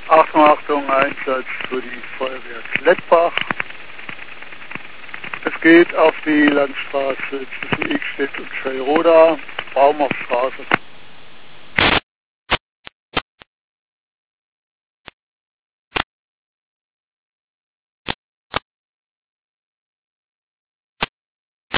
Achtung, Achtung, Einsatz für die Feuerwehr Klettbach. Es geht auf die Landstraße zwischen Ickstedt und Schellroda, Baumachstraße.